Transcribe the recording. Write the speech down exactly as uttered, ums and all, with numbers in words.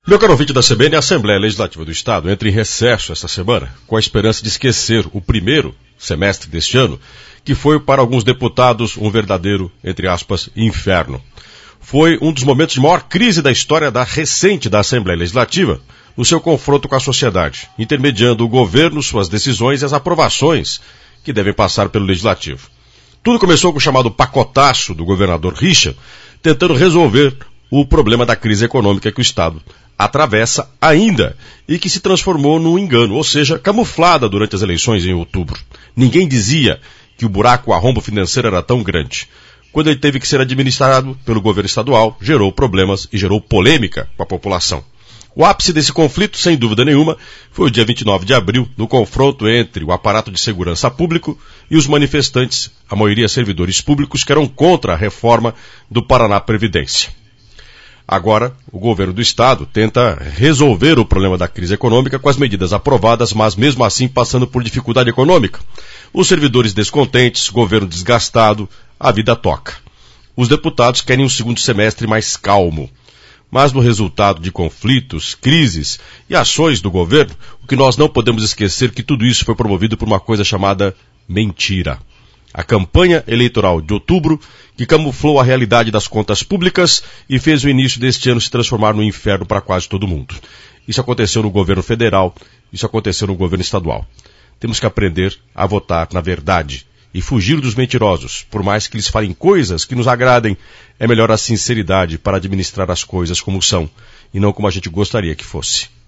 Meu caro ouvinte da C B N, a Assembleia Legislativa do Estado entra em recesso esta semana, com a esperança de esquecer o primeiro semestre deste ano, que foi para alguns deputados um verdadeiro, entre aspas, inferno. Foi um dos momentos de maior crise da história da recente da Assembleia Legislativa, no seu confronto com a sociedade, intermediando o governo, suas decisões e as aprovações que devem passar pelo Legislativo. Tudo começou com o chamado pacotaço do governador Richa, tentando resolver o problema da crise econômica que o Estado atravessa ainda e que se transformou num engano, ou seja, camuflada durante as eleições em outubro. Ninguém dizia que o buraco, o arrombo financeiro era tão grande. Quando ele teve que ser administrado pelo governo estadual, gerou problemas e gerou polêmica com a população. O ápice desse conflito, sem dúvida nenhuma, foi o dia vinte e nove de abril, no confronto entre o aparato de segurança público e os manifestantes, a maioria servidores públicos, que eram contra a reforma do Paraná Previdência. Agora, o governo do Estado tenta resolver o problema da crise econômica com as medidas aprovadas, mas mesmo assim passando por dificuldade econômica. Os servidores descontentes, governo desgastado, a vida toca. Os deputados querem um segundo semestre mais calmo. Mas no resultado de conflitos, crises e ações do governo, o que nós não podemos esquecer é que tudo isso foi promovido por uma coisa chamada mentira. A campanha eleitoral de outubro, que camuflou a realidade das contas públicas e fez o início deste ano se transformar num inferno para quase todo mundo. Isso aconteceu no governo federal, isso aconteceu no governo estadual. Temos que aprender a votar na verdade e fugir dos mentirosos. Por mais que eles falem coisas que nos agradem, é melhor a sinceridade para administrar as coisas como são e não como a gente gostaria que fosse.